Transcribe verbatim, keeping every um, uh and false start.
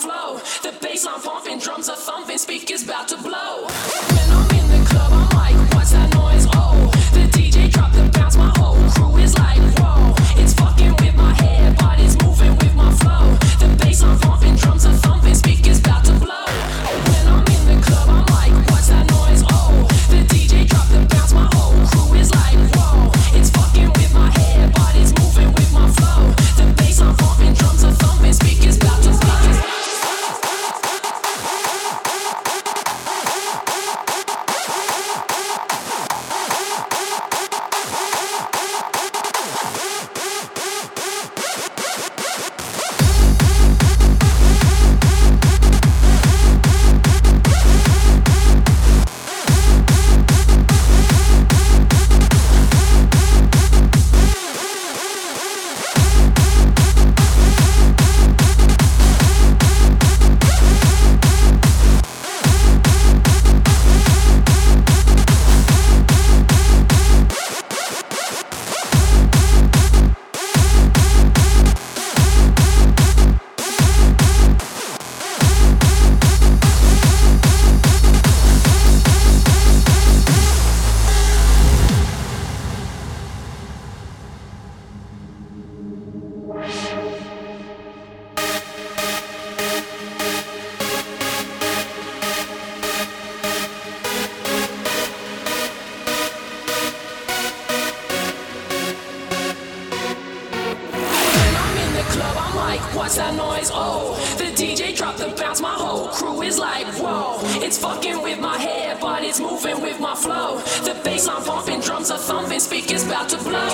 flow. The bass I'm pumping, drums are thumping, speakers about to blow. When I'm in the club, I'm like, what's that noise? Oh, the D J dropped the bounce, my whole crew is like, whoa. It's fucking with my head, but it's moving with my flow. The bass I'm pumping, drums are thumping, speakers about to blow. When I'm in the club, I'm like, what's that noise? Oh, the D J dropped the bounce, my whole crew is like, whoa. It's fucking with my head, but it's moving with my flow. The bass I'm pumping, drums are thumping, speakers about to speakers. What's that noise? Oh, the D J dropped the bounce, my whole crew is like, whoa. It's fucking with my head, but it's moving with my flow. The bass I'm pumping, drums are thumping, speakers about to blow.